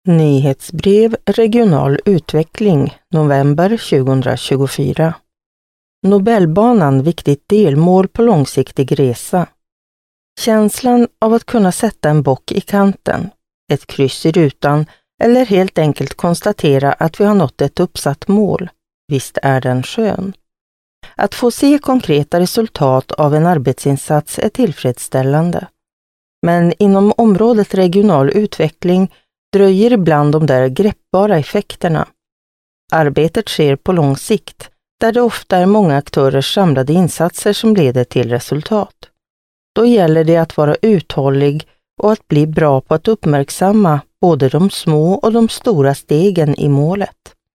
Nyhetsbrev Regional utveckling november 2024. Nobelbanan viktigt delmål på långsiktig resa. Känslan av att kunna sätta en bock i kanten, ett kryss i rutan eller helt enkelt konstatera att vi har nått ett uppsatt mål. Visst är den skön. Att få se konkreta resultat av en arbetsinsats är tillfredsställande. Men inom området regional utveckling dröjer ibland de där greppbara effekterna. Arbetet sker på lång sikt, där det ofta är många aktörers samlade insatser som leder till resultat. Då gäller det att vara uthållig och att bli bra på att uppmärksamma både de små och de stora stegen i målet.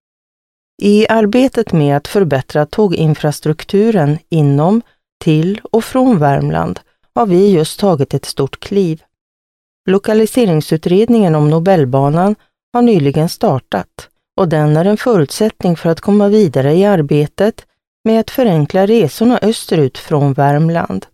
I arbetet med att förbättra tåginfrastrukturen inom, till och från Värmland har vi just tagit ett stort kliv. Lokaliseringsutredningen om Nobelbanan har nyligen startat och den är en förutsättning för att komma vidare i arbetet med att förenkla resorna österut från Värmland.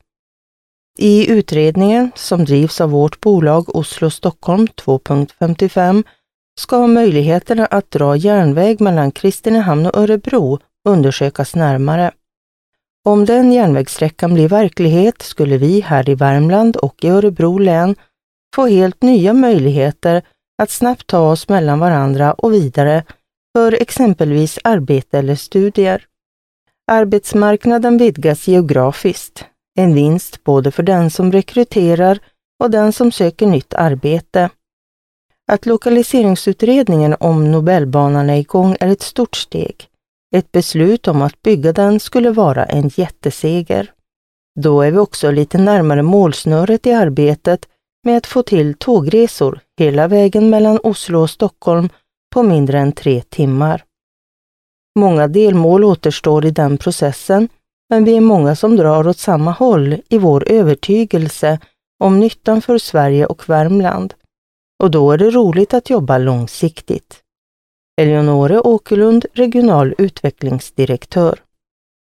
I utredningen, som drivs av vårt bolag Oslo-Stockholm 2.55, ska möjligheterna att dra järnväg mellan Kristinehamn och Örebro undersökas närmare. Om den järnvägssträckan blir verklighet skulle vi här i Värmland och i Örebro län få helt nya möjligheter att snabbt ta oss mellan varandra och vidare för exempelvis arbete eller studier. Arbetsmarknaden vidgas geografiskt, en vinst både för den som rekryterar och den som söker nytt arbete. Att lokaliseringsutredningen om Nobelbanan är igång är ett stort steg. Ett beslut om att bygga den skulle vara en jätteseger. Då är vi också lite närmare målsnöret i arbetet med att få till tågresor hela vägen mellan Oslo och Stockholm på mindre än 3 timmar. Många delmål återstår i den processen, men vi är många som drar åt samma håll i vår övertygelse om nyttan för Sverige och Värmland. Och då är det roligt att jobba långsiktigt. Eleonore Åkerlund, regional utvecklingsdirektör.